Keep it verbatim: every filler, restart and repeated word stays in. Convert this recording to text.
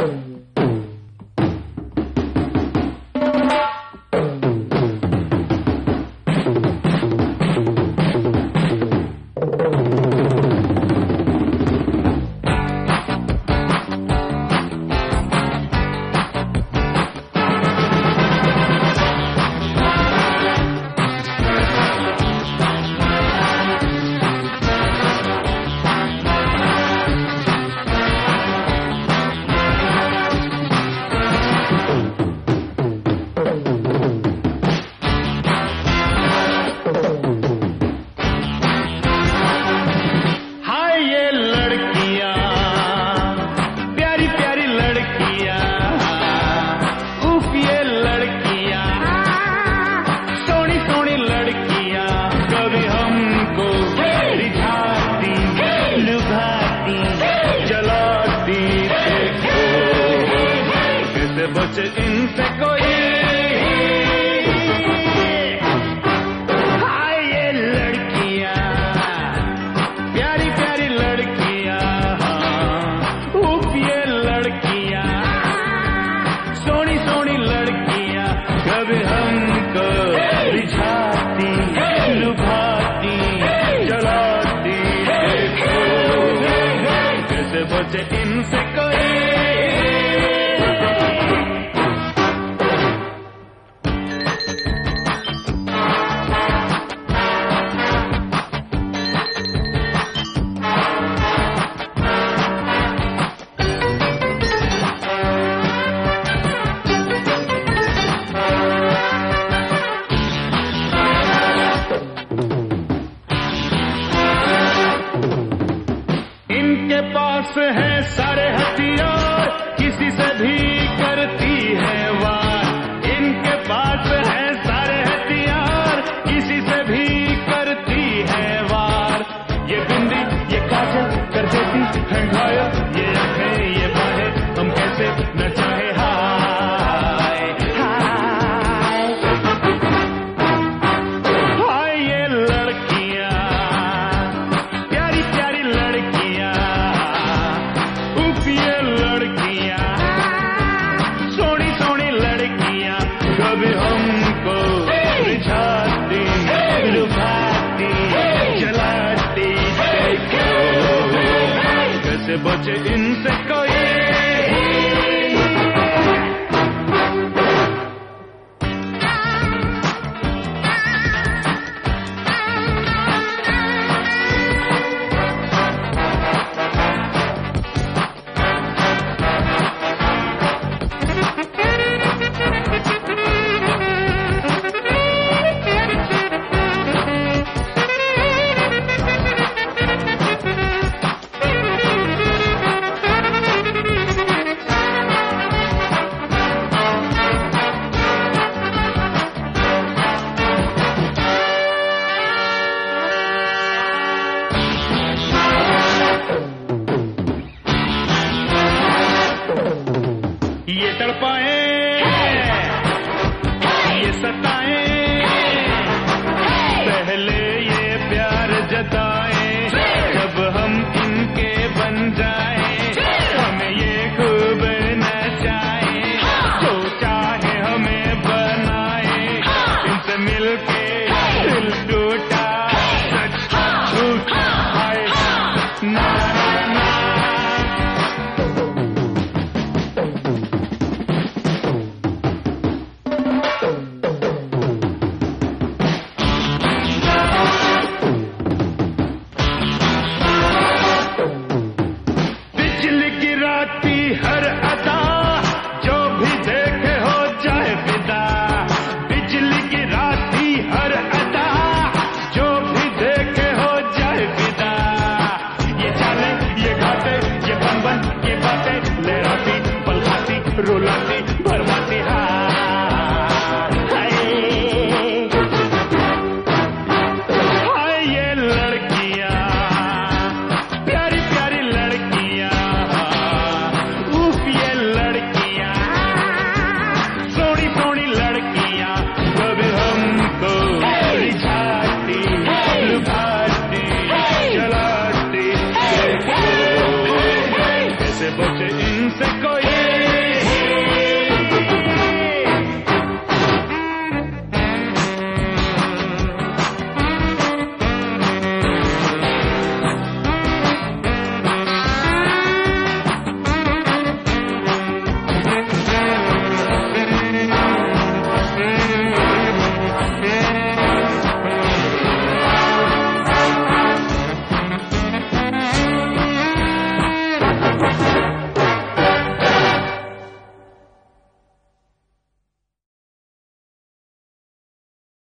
बचे इनसे कोई। हाय ये लड़कियां, प्यारी प्यारी लड़कियां, उफ ये लड़कियां, सोनी सोनी लड़कियां, कभी हमको रिझाती, लुभाती, जलाती, देखो कैसे बचे इनसे कोई। इनके पास है सारे हथियार, किसी से भी करती है वार। इनके पास है सारे हथियार, किसी से भी करती है वार। ये बिंदी ये काजल कर देती है घायल, ये आंखें ये बाहें हम कैसे न चाहे। हाय हाय हाय ये लड़कियां, प्यारी प्यारी लड़कियां, ये लड़कियां, सोनी सोनी लड़कियां, कभी हमको रिझाती, लुभाती, जलाती, देखो कैसे बचे इनसे कोई। ये तड़पाए, ये सताए, पहले ये प्यार जताए, जब हम इनके बन जाए, हमें ये खूब नचाए, जो चाहे हमें बनाए, इनसे मिलके दिल टूटा, सच झूठ हाय ना ना। हर अदा जो भी देखे हो जाए फिदा, बिजली गिराती हर अदा जो भी देखे हो जाए फिदा। ये चाले ये घाटे ये बन बन ये बातें लहराती पलकाती रुलाती।